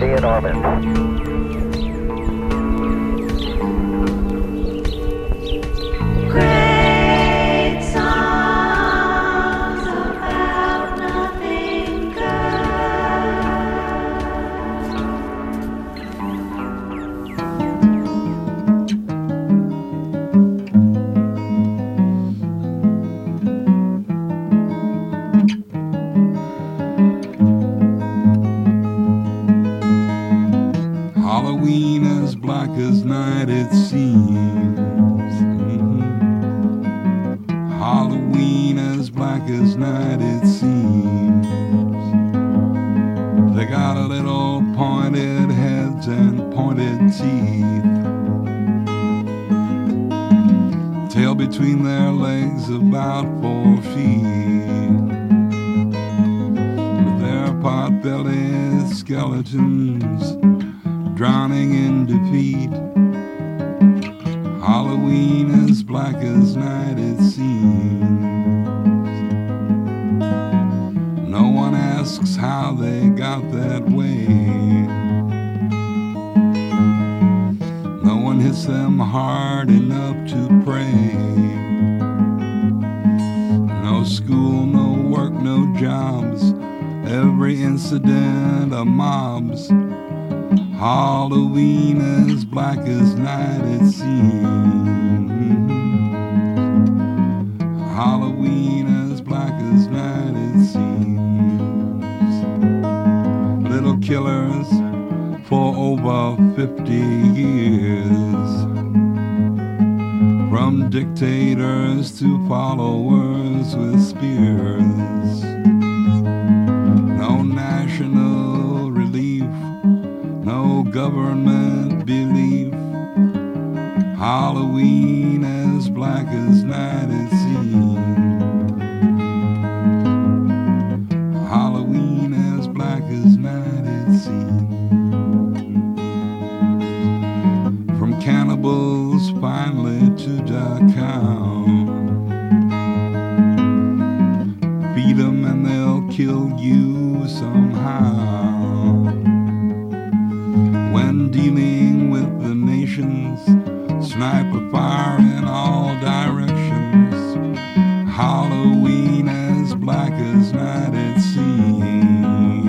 be in orbit. Halloween as black as night it seems. Halloween as black as night it seems. They got a little pointed heads and pointed teeth, tail between their legs about 4 feet, with their pot-bellied skeletons drowning in defeat. Halloween as black as night it seems. No one asks how they got that way. No one hits them hard enough to pray. No school, no work, no jobs. Every incident a mob's. Halloween as black as night it seems. Halloween as black as night it seems. Little killers for over 50 years, from dictators to followers with spears. No national relief, no government belief. Halloween as black as night it seems. Halloween as black as night it seems. From cannibals finally to Dachau. Feed them and they'll kill you somehow. When dealing with the nations, sniper fire in all directions. Halloween as black as night it seems.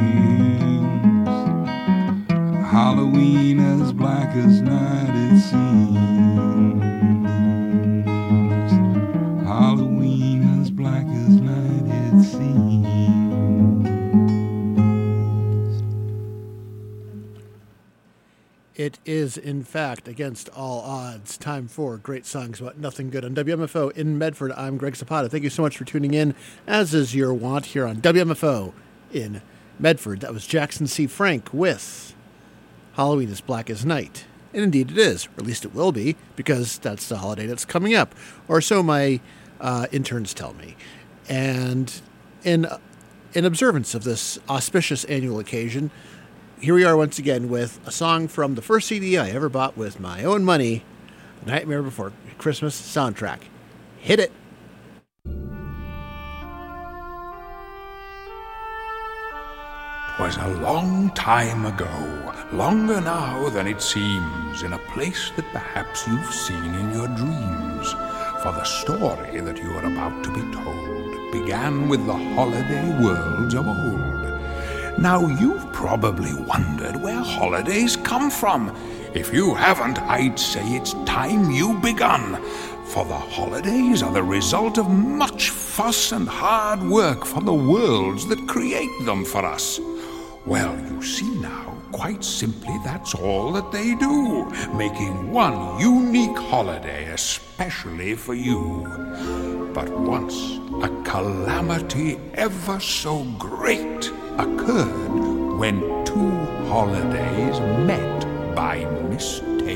Halloween as black as night it seems. Halloween as black as night it seems. It is, in fact, against all odds, time for great songs about nothing good on WMFO in Medford. I'm Greg Zapata. Thank you so much for tuning in, as is your wont, here on WMFO in Medford. That was Jackson C. Frank with Halloween as Black as Night. And indeed it is, or at least it will be, because that's the holiday that's coming up. Or so my interns tell me. And in observance of this auspicious annual occasion, here we are once again with a song from the first CD I ever bought with my own money, The Nightmare Before Christmas soundtrack. Hit it! 'Twas a long time ago, longer now than it seems, in a place that perhaps you've seen in your dreams. For the story that you are about to be told began with the holiday worlds of old. Now, you've probably wondered where holidays come from. If you haven't, I'd say it's time you begun. For the holidays are the result of much fuss and hard work for the worlds that create them for us. Well, you see now, quite simply that's all that they do, making one unique holiday especially for you. But once a calamity ever so great occurred when two holidays met by mistake.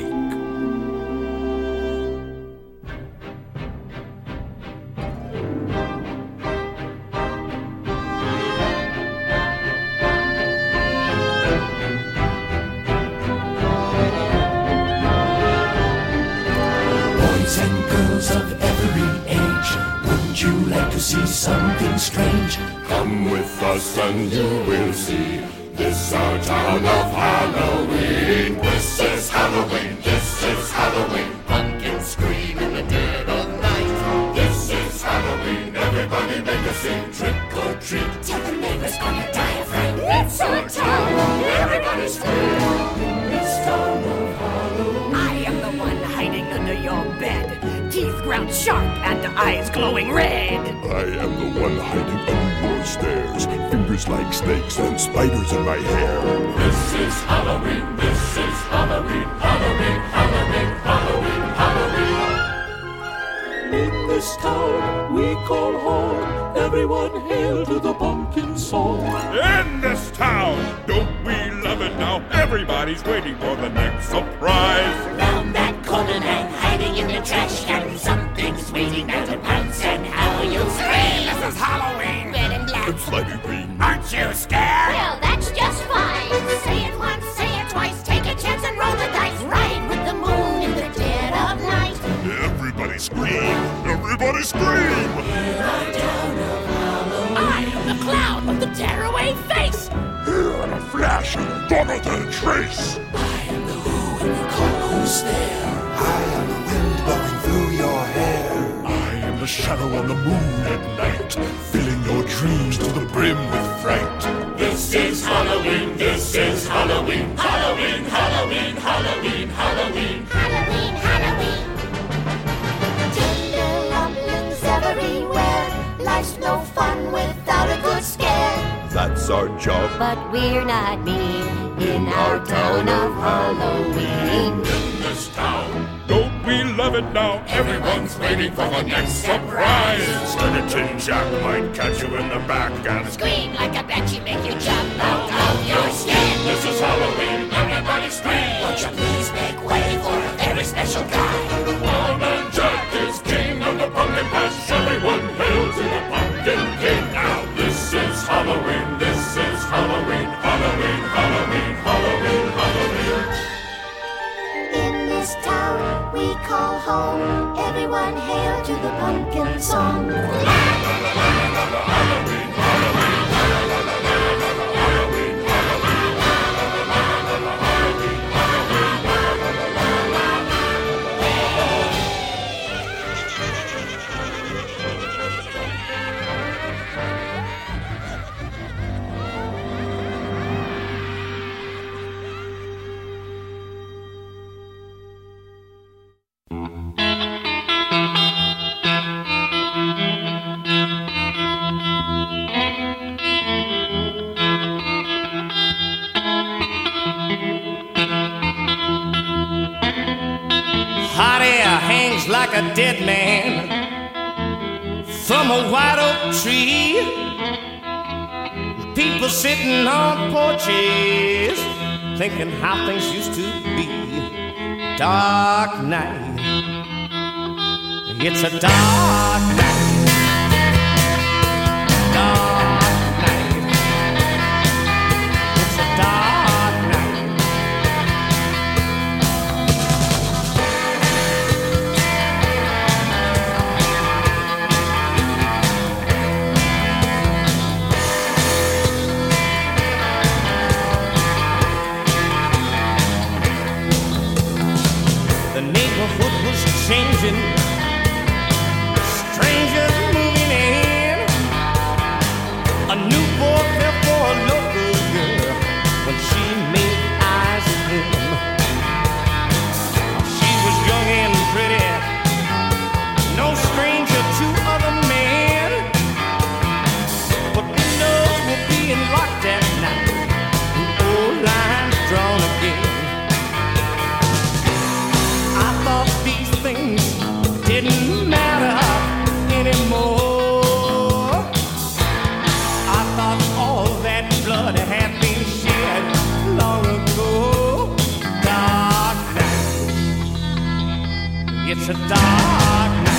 Boys and girls of every age, wouldn't you like to see something strange? Come with us and you will see. This our town of Halloween. This is Halloween. This is Halloween. Pumpkins scream in the dead of night. This is Halloween. Everybody make a scene. Trick or treat. Tell the neighbors gonna die of fright. It's our town. Everybody scream. In this town of Halloween. I am the one hiding under your bed. Teeth ground sharp and eyes glowing red. I am the one hiding under your stairs. Fingers like snakes and spiders in my hair. This is Halloween. This is Halloween. Halloween. Halloween. Halloween. Halloween. In this town we call home. Everyone hail to the pumpkin song. In this town, don't we love it now? Everybody's waiting for the next surprise. Round that corner and hiding in the trash can. Something's waiting there to pounce and how you'll scream. This is Halloween. Red and black. It's slimy green. Aren't you scared? Well, that's just fine. Say it once, say it twice. Take a chance and roll the dice. Ride with the moon in the dead of night. Everybody scream! Everybody scream! I am the clown with the tearaway face. Here in a flash, gone without a trace. I am the who and you call who's there. I am the wind blowing through your hair. I am the shadow on the moon at night, filling your dreams to the brim with fright. This is Halloween. This is Halloween. Halloween. Halloween. Halloween. Halloween. Halloween, Halloween. Tender rumblings everywhere. Life's no fun without a good scare. That's our job. But we're not mean in our town of Halloween. In this town, Don't we love it now? everyone's waiting for the next surprise. Skeleton Jack might catch you in the back and Scream like a banshee, make you jump out of your skin. This is Halloween. Everybody scream. Won't you please make way for a very special guy? Lawman Jack is king of the pumpkin patch. Everyone hail to the pumpkin king. Now this is Halloween. This is Halloween. Halloween. Halloween. Halloween. Halloween. In this town we call home. Everyone hail to the pumpkin song. Hot air hangs like a dead man from a white oak tree. People sitting on porches thinking how things used to be. Dark night, it's a dark night. Dark night, it's a dark night. The neighborhood was changing, strangers moving in. A new boy fell for a local girl when she made eyes at him. She was young and pretty, no stranger to other men. But windows were being locked at night, and old lines drawn again. I thought these things didn't matter anymore. I thought all that blood had been shed long ago. Dark night, it's a dark night.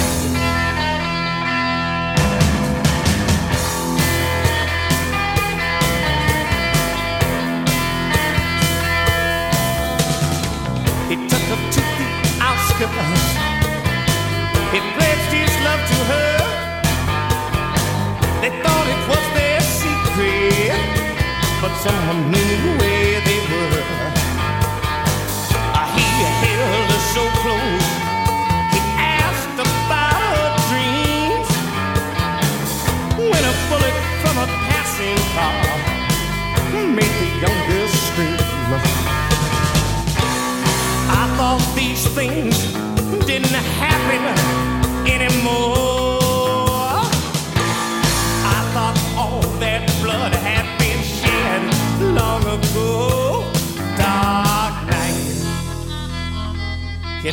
He took her to the outskirts. He pledged his love to her. They thought it was their secret, but someone knew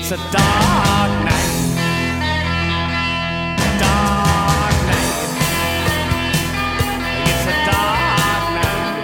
It's a dark night. Dark night. It's a dark night.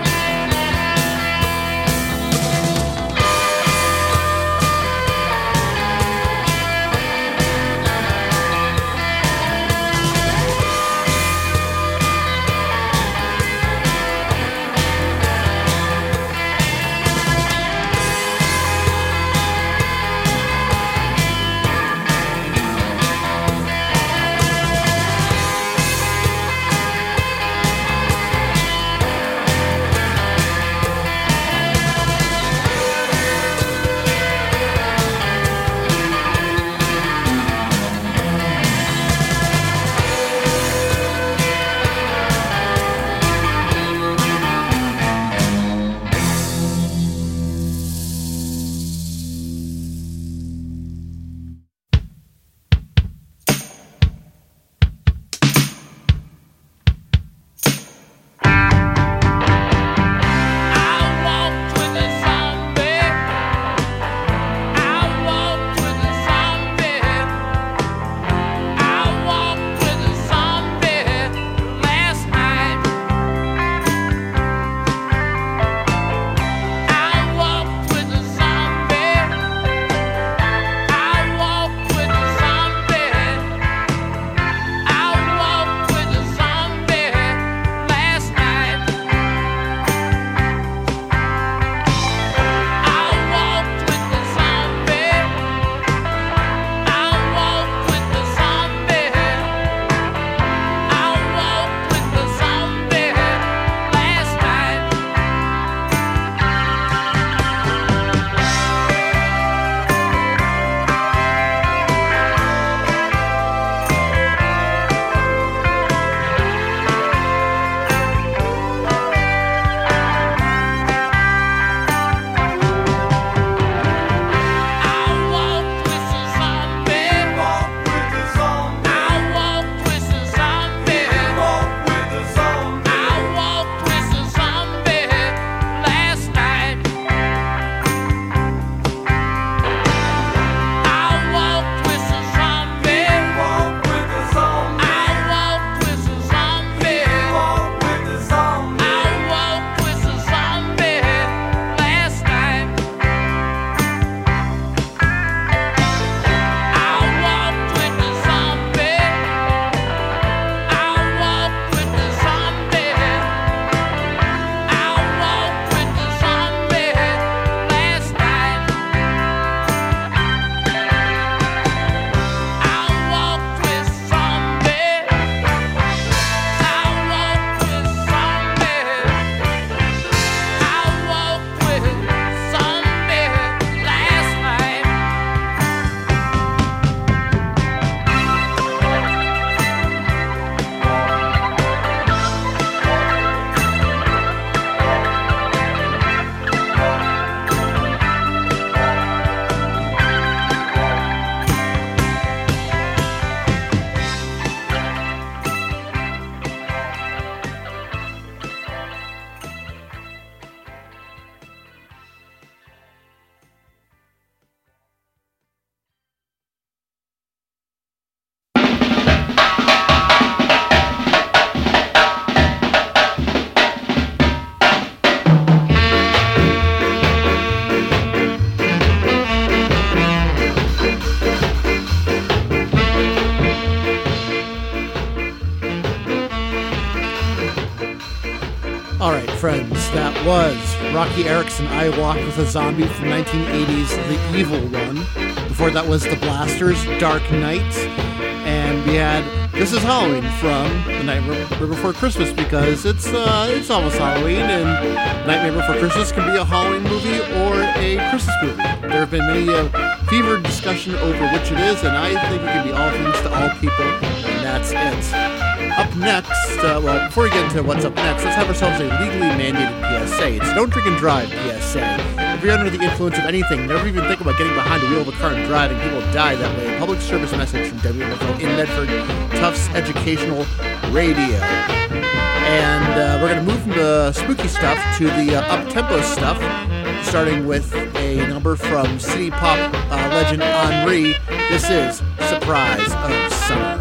All right, friends, that was Rocky Erickson, I Walk with a Zombie from 1980's The Evil One. Before that was The Blasters, Dark Night. And we had This Is Halloween from The Nightmare Before Christmas, because it's almost Halloween, and Nightmare Before Christmas can be a Halloween movie or a Christmas movie. There have been many fevered discussion over which it is, and I think it can be all things to all people, and that's it. Up next, well, before we get into what's up next, let's have ourselves a legally mandated PSA. It's Don't Drink and Drive PSA. If you're under the influence of anything, never even think about getting behind the wheel of a car and driving. People die that way. A public service message from WMFO in Medford, Tufts Educational Radio. And we're going to move from the spooky stuff to the up-tempo stuff, starting with a a number from city pop legend Henri. This is Surprise of Summer.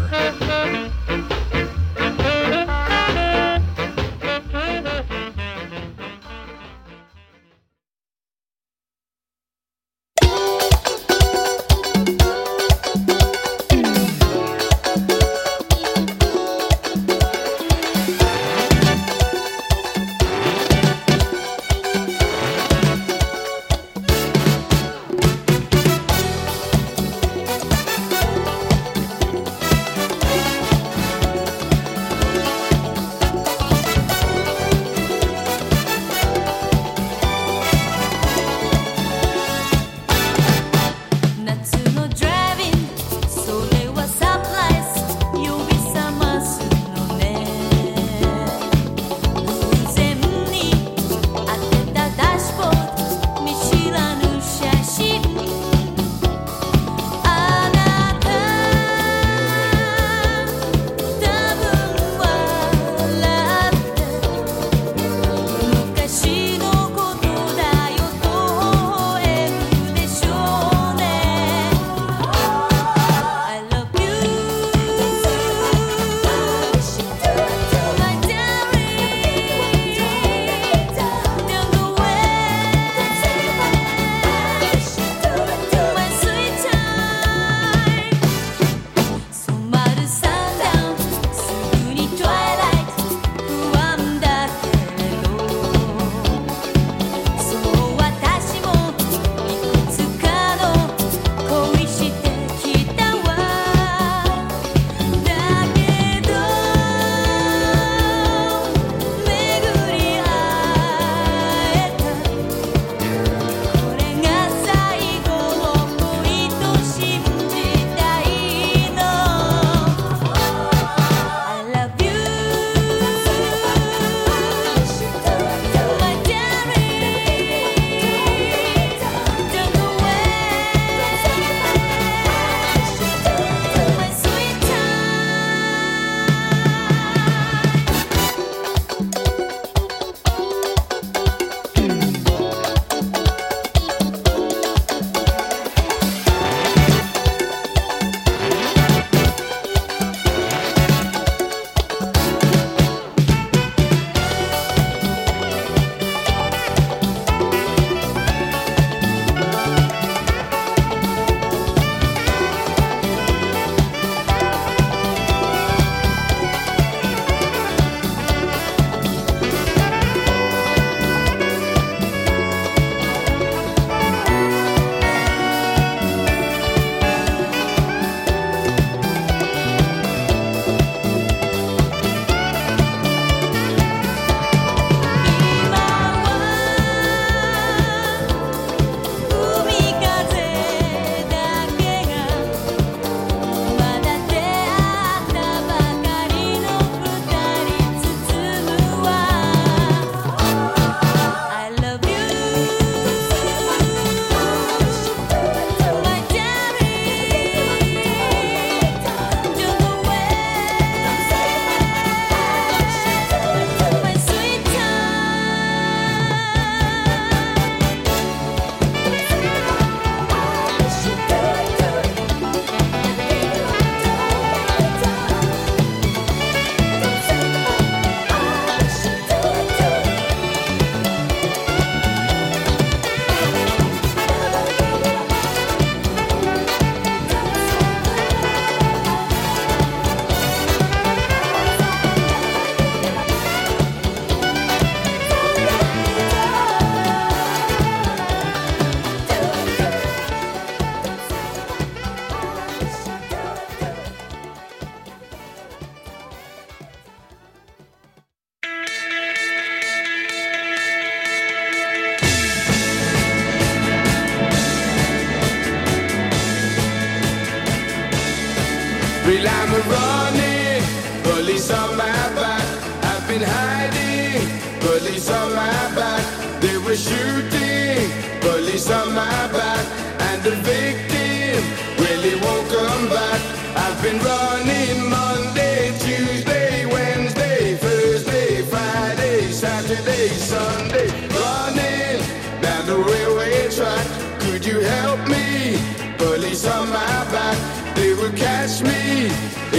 Real, I'm running, police on my back. I've been hiding, police on my back. They were shooting, police on my back. And the victim really won't come back. I've been running Monday, Tuesday, Wednesday, Thursday, Friday, Saturday, Sunday. Running down the railway track.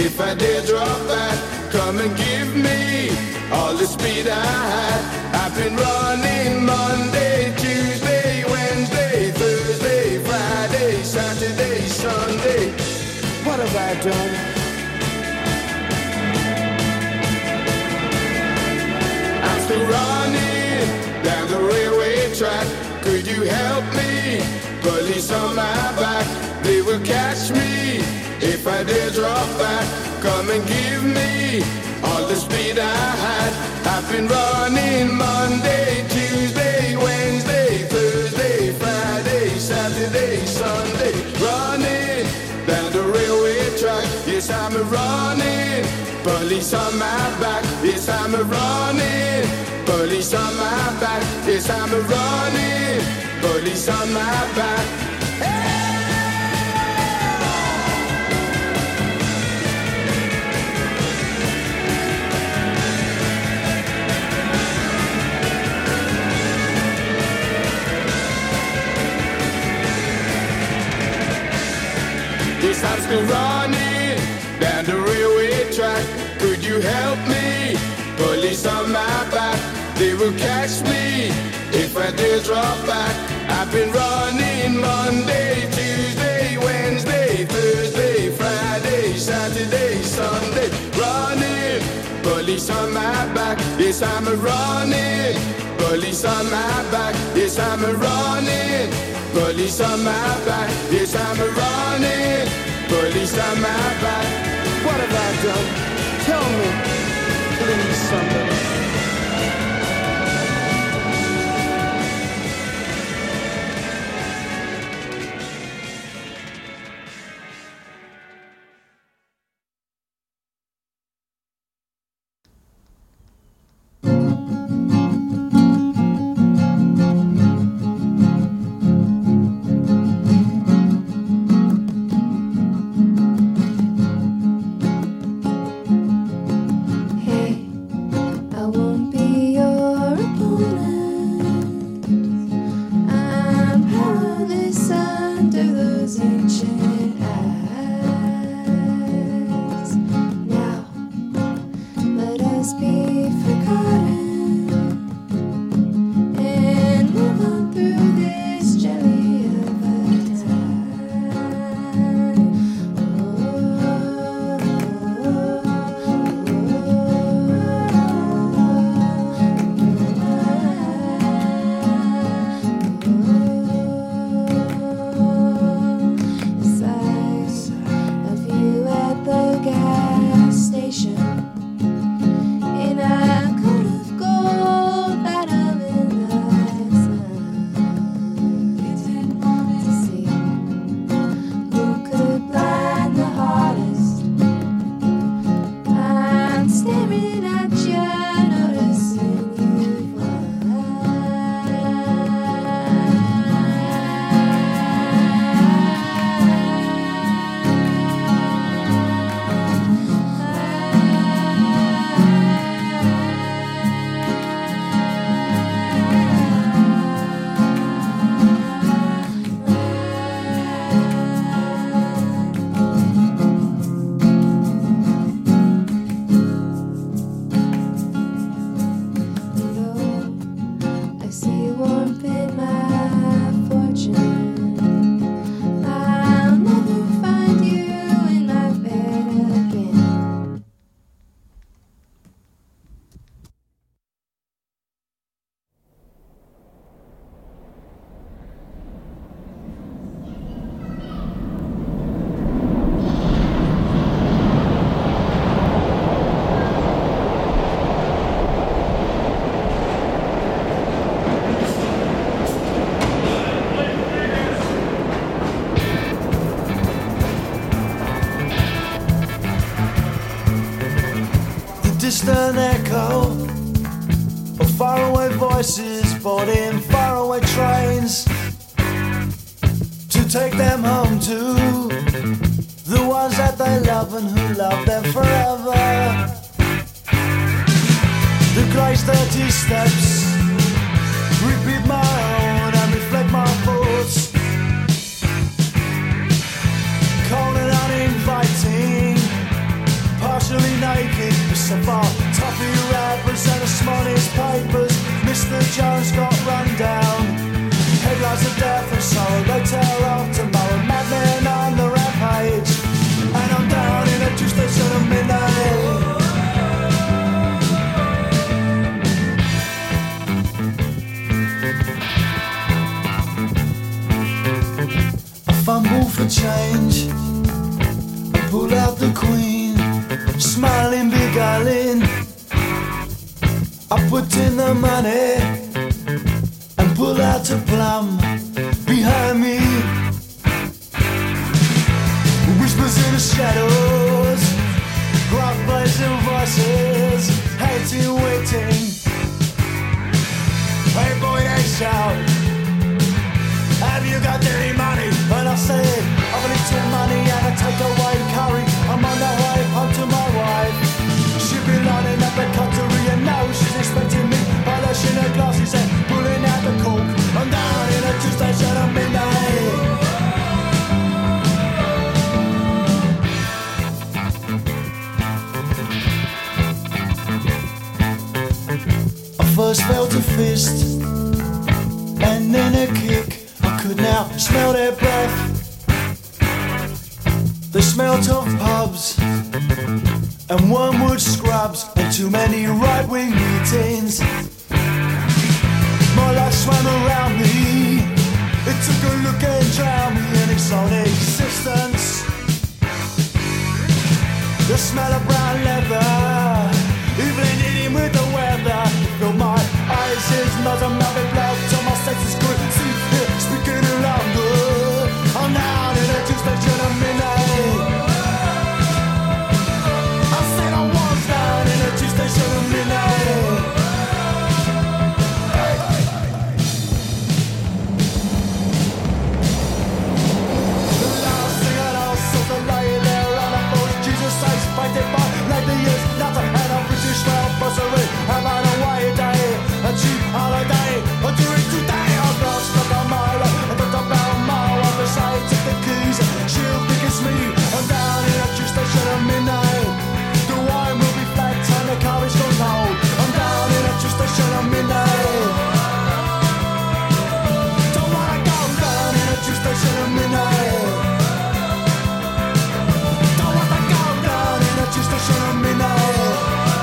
If I dare drop back, come and give me all the speed I had. I've been running Monday, Tuesday, Wednesday, Thursday, Friday, Saturday, Sunday. What have I done? I'm still running down the railway track. Could you help me? Police on my back, they will catch me if I dare drop back. Come and give me all the speed I had. I've been running Monday, Tuesday, Wednesday, Thursday, Friday, Saturday, Sunday. Running down the railway track. Yes, I'm running. Police on my back. Yes, I'm running. Police on my back. Yes, I'm running. Police on my back. Yes, I'm still running down the railway track. Could you help me? Police on my back, they will catch me if I dare drop back. I've been running Monday, Tuesday, Wednesday, Thursday, Friday, Saturday, Sunday. Running, police on my back. Yes, I'm running. Police on my back. Yes, I'm running. Police on my back. Yes, I'm running. Police on my back. What have I done? Tell me, please, somebody. Distant echo of faraway voices boarding faraway trains to take them home to the ones that they love and who love them forever. The grey 30 steps repeat my own and reflect my thoughts, cold and uninviting, me naked. So far, toffee rappers and the smartest papers. Mr. Jones got run down. Headlines of death and sorrow, they tell of tomorrow. Madmen on the rampage. And I'm down in a Tuesday sort of midnight. Fumble for change and pull out the queen, smiling beguiling. I put in the money and pull out a plum behind me. Whispers in the shadows, gruff blazing voices, hating, waiting. Hey boy, they shout, have you got dirty money? And I say, I've little money and I take away curry. I'm on the way home to my wife. She be lining up the cutlery and now she's expecting me. Polishing her glasses and pulling out the cork. I'm down in a Tuesday shut at midnight. I first felt a fist and then a kick. Could now smell their breath. They smelt of pubs and wormwood scrubs and too many right-wing meetings. My life swam around me. It took a look and drowned me in its own existence. The smell of brown leather, even eating with the weather. Filled my eyes, his nose, and mouth and blood till my senses could see. Speaking louder, I'm down in a Tuesday shut at midnight. I said I was down in a Tuesday shut at midnight. The last thing I know, so the lay there on a post, Jesus says, fight it by like the years, nothing and a British rail bursary. Have had a white day, a cheap holiday, a drink today. I've lost a mile, I thought about my other side, took the keys, she'll think it's me. I'm down in a Tuesday shut at midnight. The wine will be flat and the car is gone cold. I'm down in a Tuesday shut at midnight. Don't wanna go down in a Tuesday shut at midnight. Don't wanna go down in a Tuesday shut at midnight.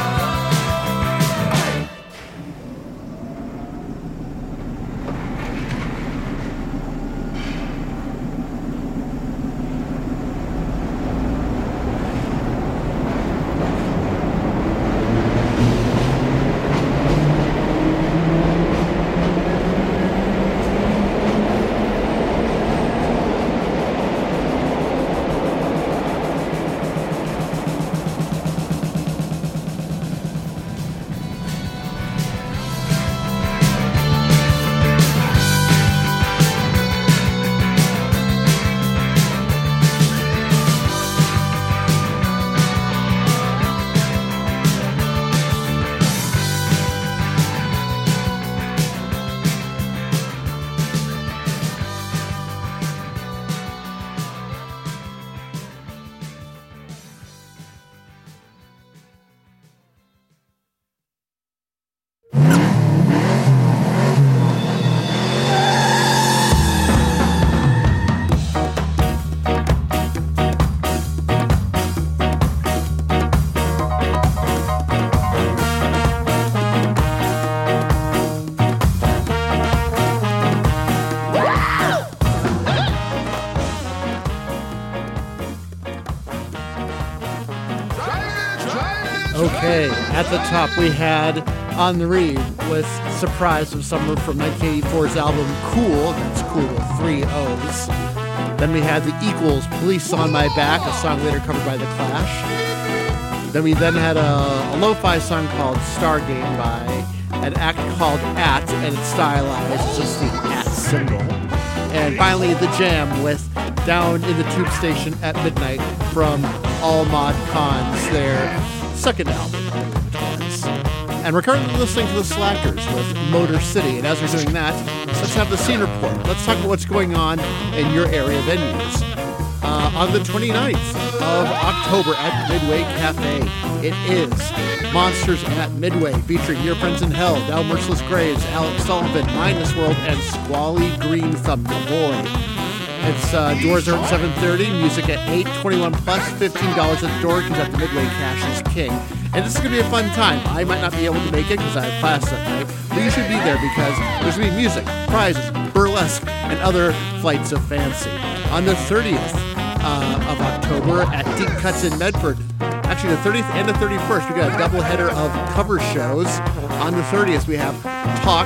Okay, at the top we had On the Reed with Surprise of Summer from 1984's album Cool. That's Cool with 3 O's. Then we had The Equals, Police on My Back, a song later covered by The Clash. Then we had a lo-fi song called Stargate by an act called At, and it's stylized, it's just the at symbol. And finally, The Jam with Down in the Tube Station at Midnight from All Mod Cons, their second album. And we're currently listening to the Slackers with Motor City. And as we're doing that, let's have the scene report. Let's talk about what's going on in your area venues. on the 29th of October at Midway Cafe. It is Monsters at Midway, featuring Your Friends in Hell, Thou Merciless Graves, Alex Sullivan, Minus World, and Squally Green Thumbnail Boy. It's doors are at 7:30, music at 8, 21 plus, $15 at the door, because at the Midway Cash is king. And this is going to be a fun time. I might not be able to make it because I have class that night, but you should be there because there's going to be music, prizes, burlesque, and other flights of fancy. On the 30th of October at Deep Cuts in Medford, actually the 30th and the 31st, we got a double header of cover shows. On the 30th, we have Talk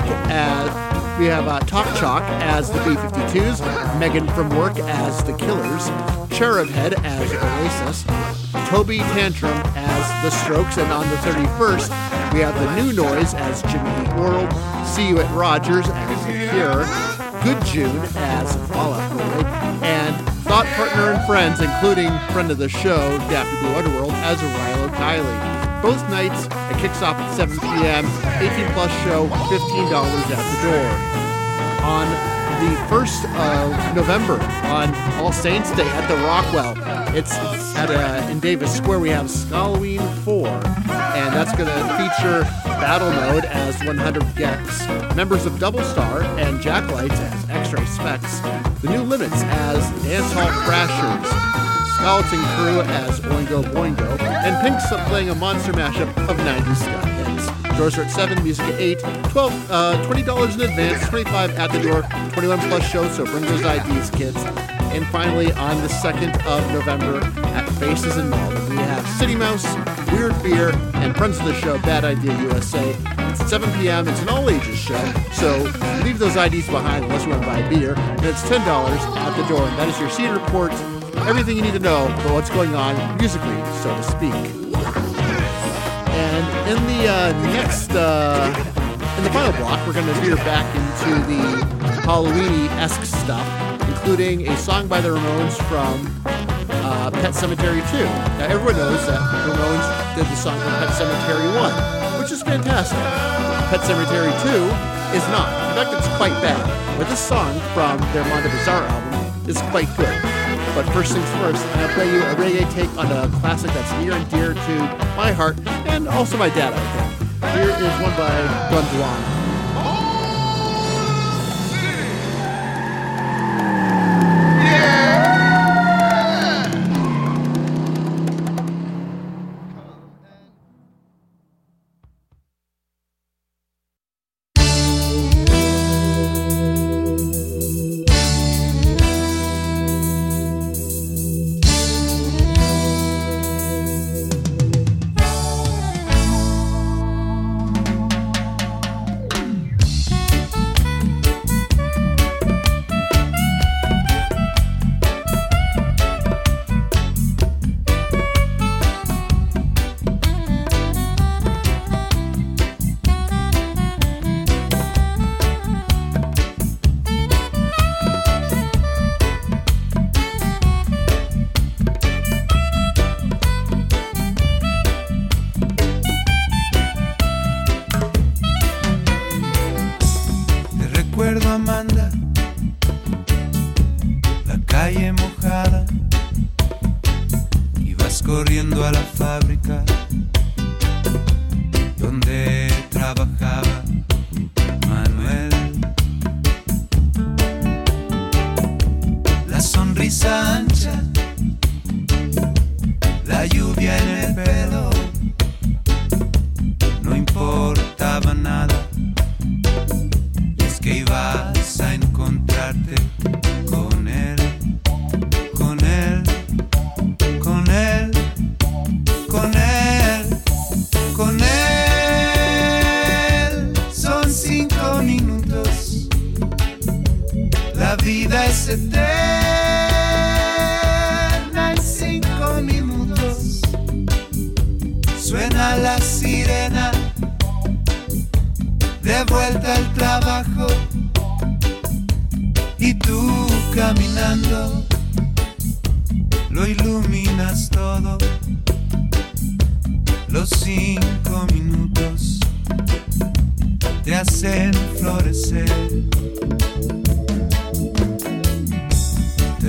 Chalk as the B-52s, Megan from Work as the Killers, Cherub Head as Oasis, Toby Tantrum as the Strokes, and on the 31st, we have the New Noise as Jimmy Eat World, See You at Rogers as The Cure, Good June as Fall Out Boy, and Thought Partner and Friends, including friend of the show, Daphne Blue Underworld, as Rilo Kiley. Both nights, it kicks off at 7 p.m., 18 plus show, $15 at the door. On the 1st of November, on All Saints Day at the Rockwell, it's at in Davis Square, we have Skalloween 4, and that's going to feature Battle Mode as 100 Gex, members of Double Star and Jacklights as X-Ray Specs, The New Limits as Dancehall Crashers, Skeleton Crew as Oingo Boingo, and Pink's playing a monster mashup of 90s ska hits. Doors are at 7, music at 8, $20 in advance, $25 at the door, 21 plus show, so bring those IDs, kids. And finally, on the 2nd of November at Faces in Malden, we have City Mouse, Weird Beer, and friends of the show, Bad Idea USA. It's at 7 p.m. It's an all-ages show, so leave those IDs behind unless you want to buy beer. And it's $10 at the door, and that is your scene report. Everything you need to know about what's going on musically, so to speak. And in the in the final block, we're going to veer back into the Halloween-esque stuff, including a song by the Ramones from Pet Sematary 2. Now, everyone knows that the Ramones did the song from Pet Sematary 1, which is fantastic. Pet Sematary 2 is not. In fact, it's quite bad. But this song from their Mondo Bizarre album is quite good. But first things first, I'm going to play you a reggae take on a classic that's near and dear to my heart, and also my dad, I think. Here is one by Gondwana.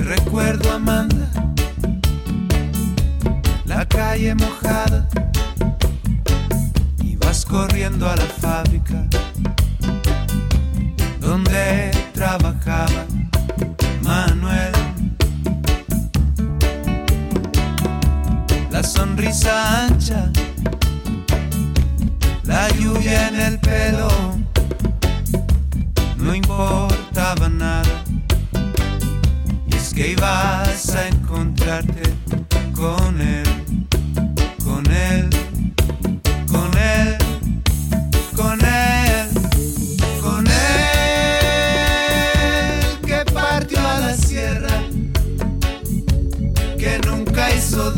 recuerdo, Amanda, la calle mojada, ibas corriendo a la fábrica donde trabajaba Manuel. La sonrisa ancha, la lluvia en el pelo, no importaba nada. Y es que ibas a encontrarte con él, con él, con él, con él, con él, que partió a la sierra, que nunca hizo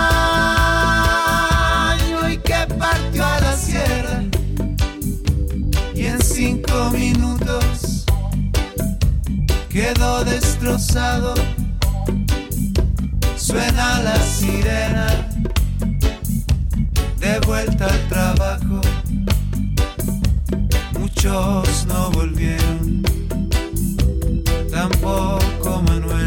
daño y que partió a la sierra y en 5 minutos quedó destrozado. Suena la sirena, de vuelta al trabajo. Muchos no volvieron, tampoco Manuel.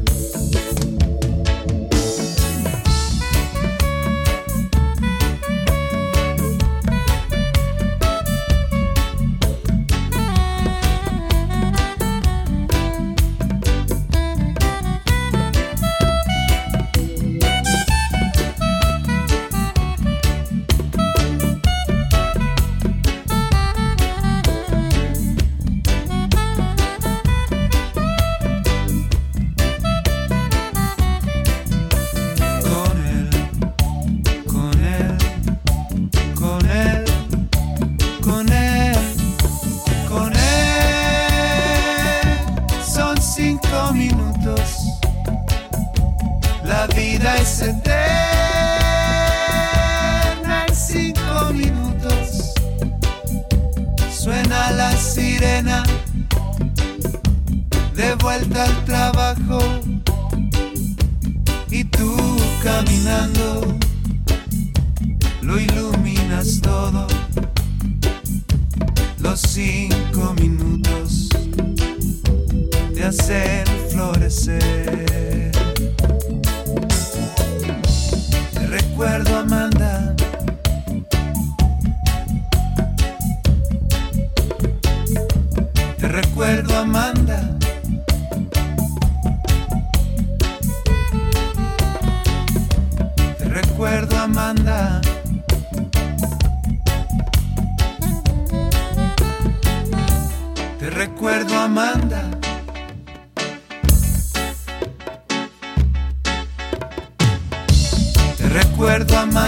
La vida es eterna en 5 minutos. Suena la sirena, de vuelta al trabajo. Y tú caminando, lo iluminas todo. Los 5 minutos te hacen florecer. Te recuerdo, Amanda, te recuerdo, Amanda, te recuerdo, Amanda. Te recuerdo, Amanda. Te recuerdo, Amanda.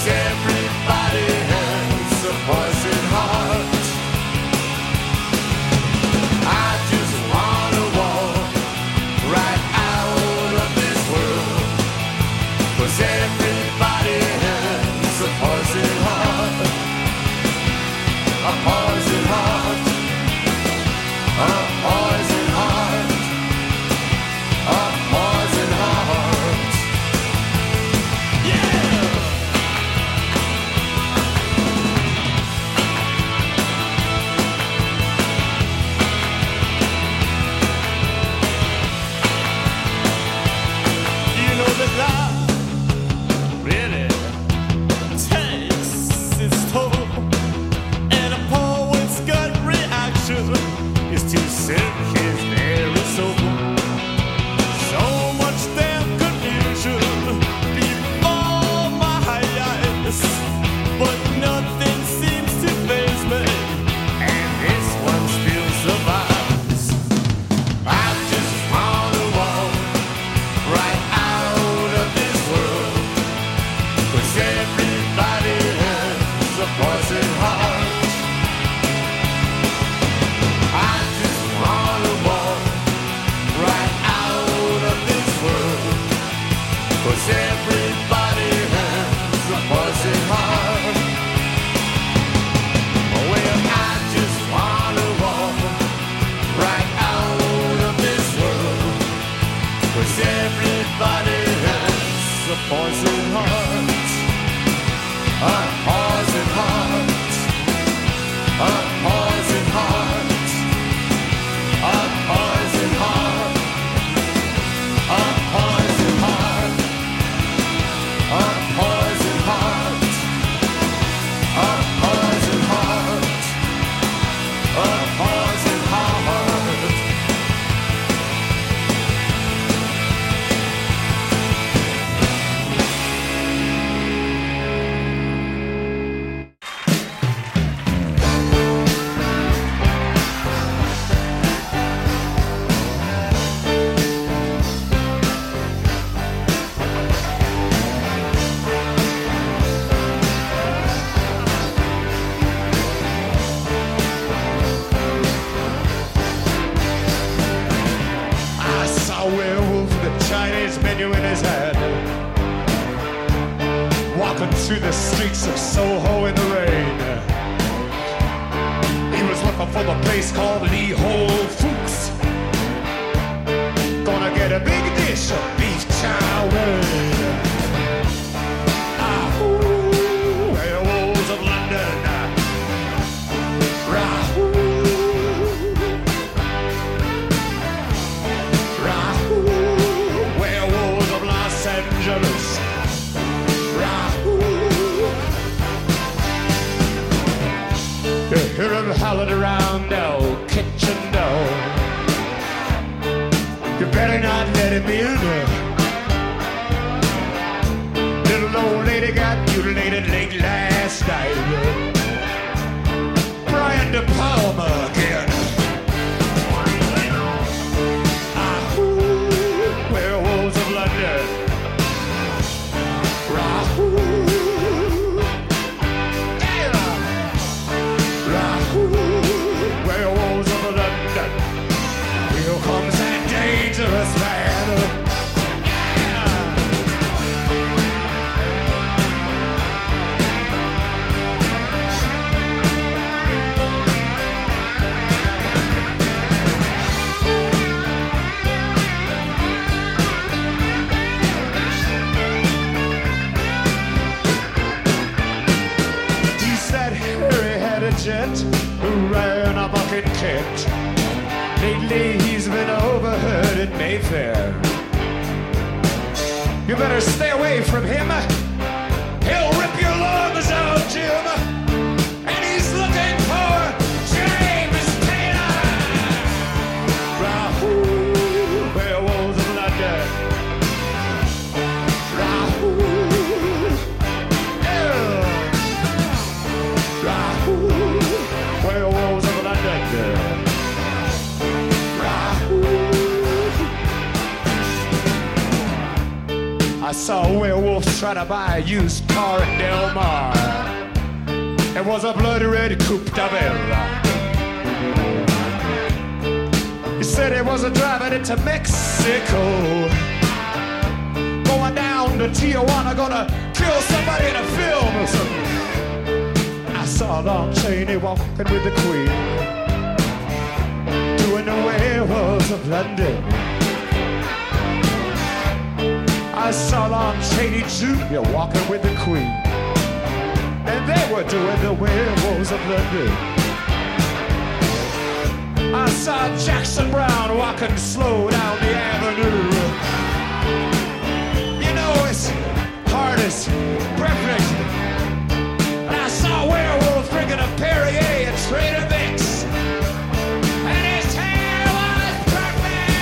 'cause everybody has a poison heart. I just wanna walk right out of this world, 'cause everybody has a poison heart. A poison heart. A poison heart. A poison heart. Yeah! You know that love really takes its toll, and a poet's gut reaction is to sink his very soul. So much damn confusion before my eyes, but nothing seems to faze me, and this one still survives. I just wanna walk right out of this world, 'cause everybody has a poison heart. I just wanna walk right out of this world, 'cause everybody has a poison heart. Well, I just wanna walk right out of this world, 'cause everybody has a poison heart. A poison heart. A poison heart. A poison heart. A poison heart. A poison heart. A poison heart. A poison heart. I saw a werewolf with a Chinese menu in his hand, walking through the streets of Soho in the rain. He was looking for the place called Lee Ho Fooks. Gonna get a big dish of beef chow mein. Ahoo, werewolves of London. Rahoo. Rahoo, werewolves of Los Angeles. Rahoo. You hear him howling around our kitchen door. You better not let him in. Little old lady got mutilated late last night. Brian De Palma again. Werewolves of London. Rahoo. Yeah. Rahoo. Werewolves of London. Here comes that dangerous man. Yeah. He's that hairy-headed gent who ran a bucket kit. Lately he's been overheard at Mayfair. You better stay away from him. He'll rip your lungs out, Jim. And he's looking for James Taylor. Rahoo, werewolves of London. Rahoo. Yeah. Rahoo, werewolves of London. I saw werewolves try to buy a used car in Del Mar. It was a bloody red Coupe de Ville. He said he was driving into Mexico, going down to Tijuana, gonna kill somebody in a film or something. I saw Lon Chaney walking with the Queen, doing the werewolves of London. I saw Lon Chaney Jr. walking with the Queen, and they were doing the werewolves of London. I saw Jackson Brown walking slow down the avenue. You know, it's hard as perfect. And I saw werewolves drinking a Perrier and Trader Vic's, and his hair was perfect.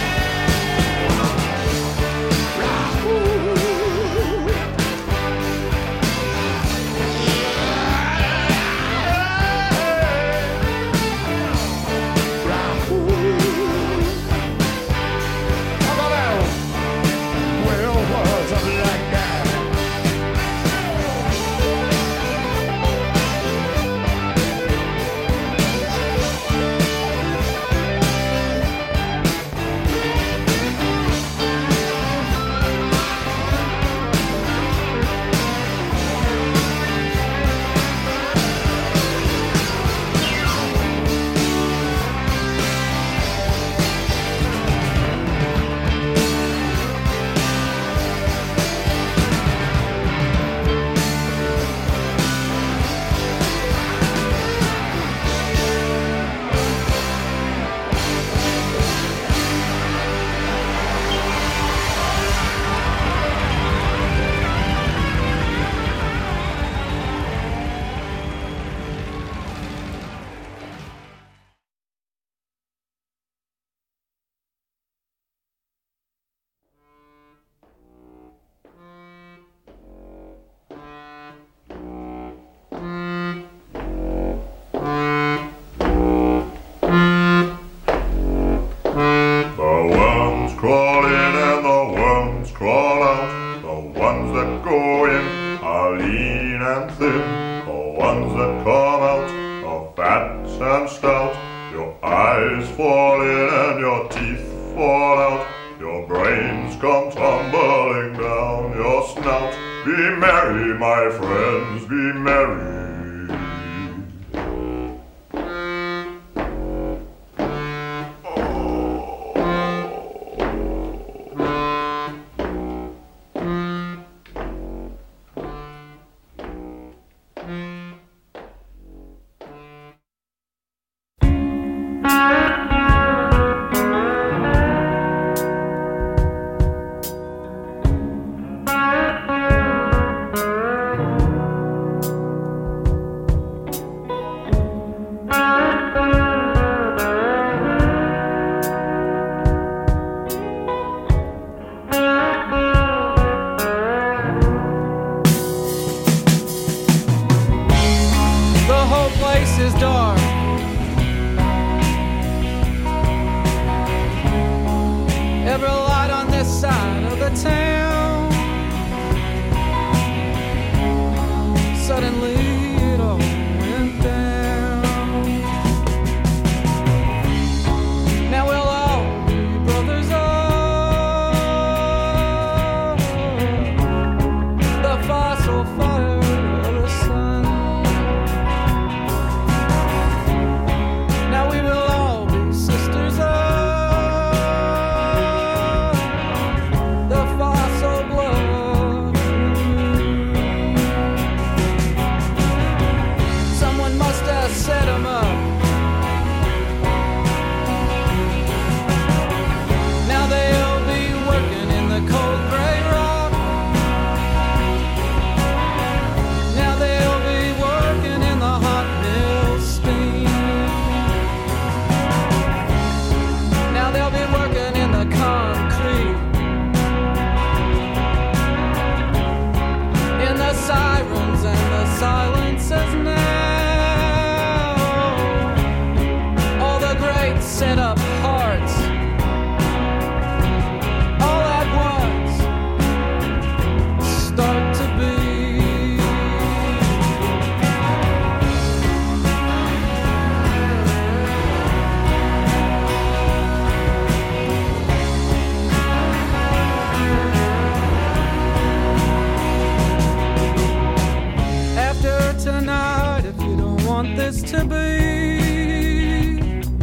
tonight if you don't want this to be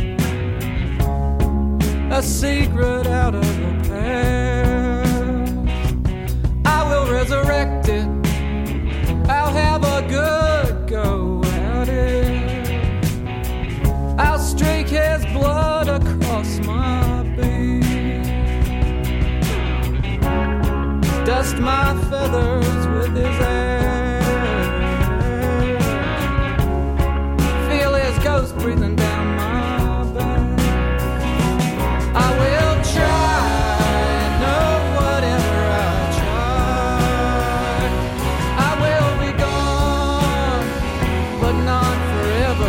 a secret out of the past. I will resurrect it. I'll have a good go at it. I'll streak his blood across my beat, dust my feathers with his ass, feel his ghost breathing down my back. I will try, no, whatever I try, I will be gone, but not forever.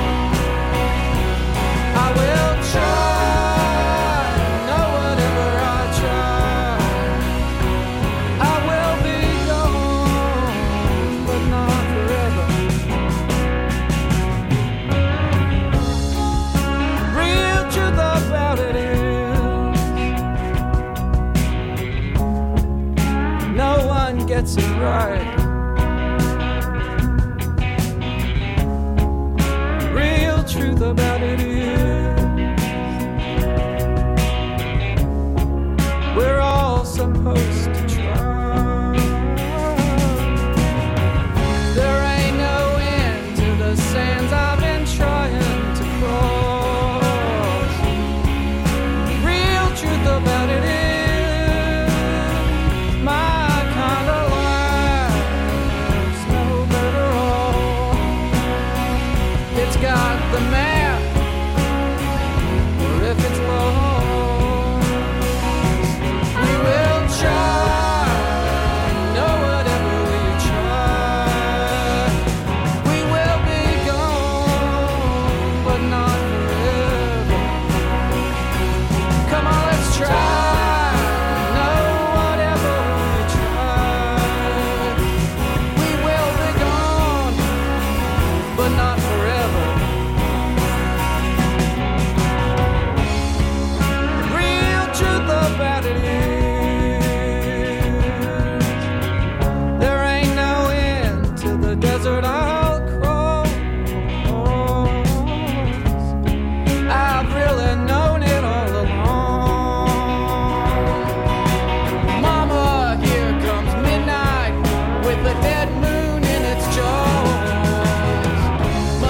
I will try, no, whatever I try, I will be gone, but not forever. Real truth about it is, no one gets it right. Real truth about it is, we're all supposed to try. There ain't no end to the sands I've been trying to cross. Real truth about it is, my kind of life's no better off. It's got the map, or if it's lost, we will try, no, whatever we try, we will be gone, but not forever. Come on, let's try, no, whatever we try, we will be gone, but not forever. Real truth about it is, there ain't no end to the desert I'll cross. I've really known it all along. Mama, here comes midnight with the dead moon in its jaws.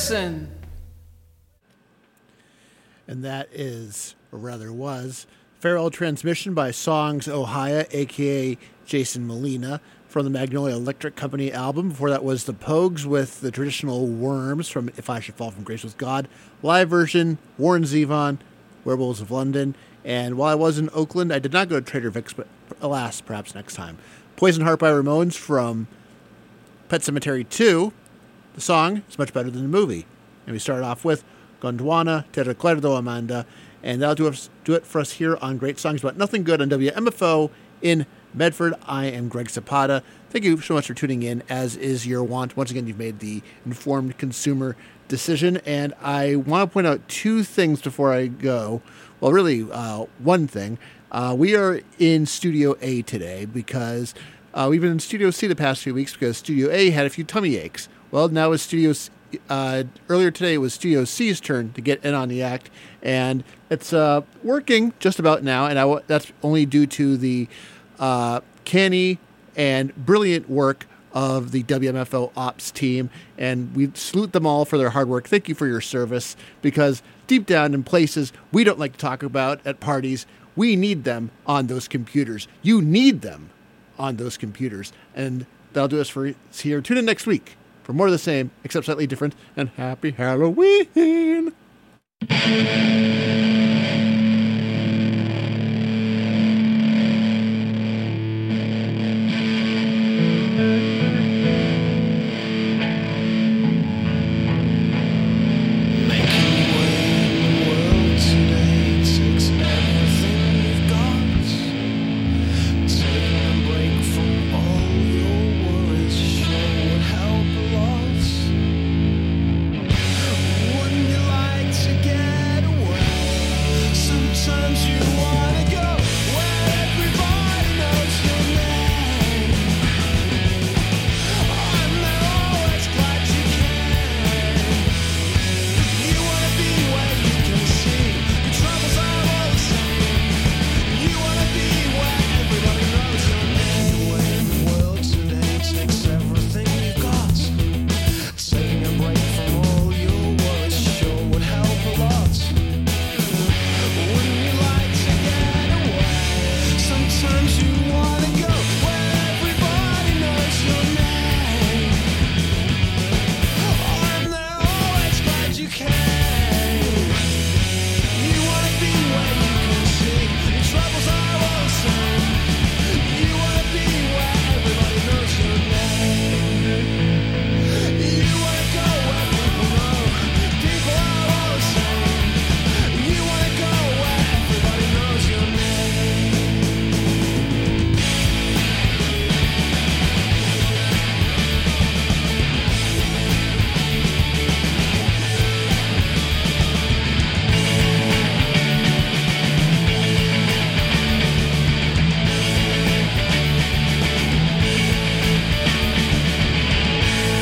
listen. And that is, or rather was, Farewell Transmission by Songs Ohia, a.k.a. Jason Molina, from the Magnolia Electric Company album. Before that was The Pogues with the traditional Worms from If I Should Fall from Grace with God. Live version, Warren Zevon, Werewolves of London. And while I was in Oakland, I did not go to Trader Vic's, but alas, perhaps next time. Poison Heart by Ramones from Pet Sematary 2. The song is much better than the movie. And we started off with Gondwana, Te Recuerdo Amanda. And that'll do it for us here on Great Songs About Nothing Good on WMFO in Medford. I am Greg Zapata. Thank you so much for tuning in, as is your want. Once again, you've made the informed consumer decision. And I want to point out two things before I go. Well, really, one thing. We are in Studio A today because we've been in Studio C the past few weeks because Studio A had a few tummy aches. Well, now it's earlier today it was Studio C's turn to get in on the act, and it's working just about now, and that's only due to the canny and brilliant work of the WMFO Ops team, and we salute them all for their hard work. Thank you for your service, because deep down in places we don't like to talk about at parties, we need them on those computers. You need them on those computers, and that'll do us for here. Tune in next week for more of the same, except slightly different, and happy Halloween!